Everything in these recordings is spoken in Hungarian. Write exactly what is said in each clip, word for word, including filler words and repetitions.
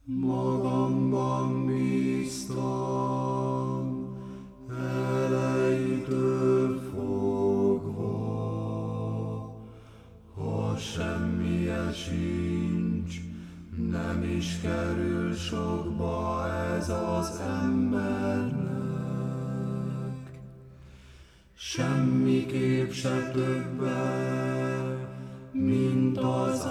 Magamban bíztam, elejétől fogva, ha semmije sincs, nem is kerül sokba ez az embernek. Semmiképp se többe, mint az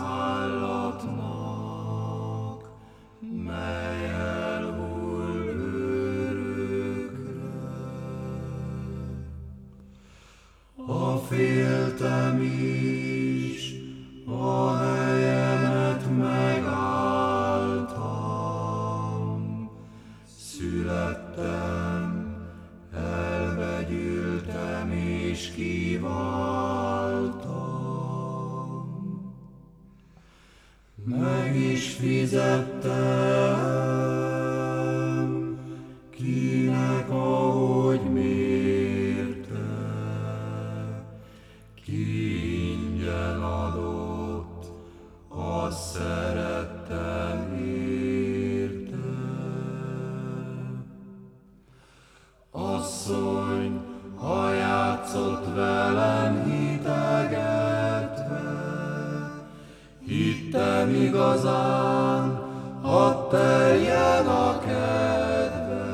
állatnak, mely elhull örökre. Ha féltem is, a helyemet megálltam, születtem, elvegyültem és kiváltam. Meg is fizettem, kinek ahogy mérte, ki ingyen adott, azt szerettem érte. Asszony, ha játszott velem hitegetve, hittem igazán, hadd teljen a kedve.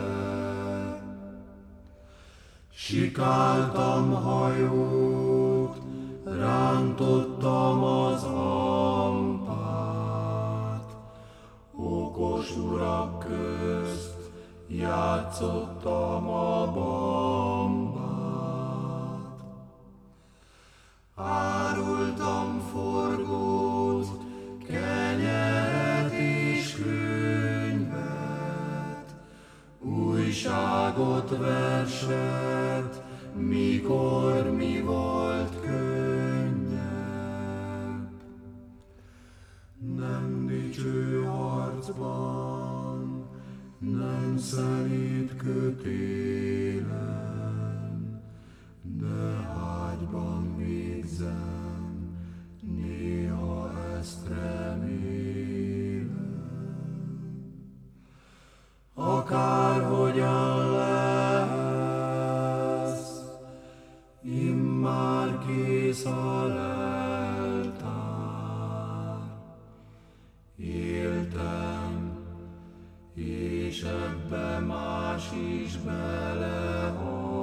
Sikáltam hajót, rántottam az ampát, okos urak közt játszottam a bambát. Árultam forgót, kenyeret és könyvet, újságot, verset, mikor mi volt könnyebb. Nem dicső harcban, nem szelíd kötélen, de ágyban végzem, néha ezt remélem. Akárhogyan lesz, immár kész a leltár. Éltem, és ebbe más is belehal.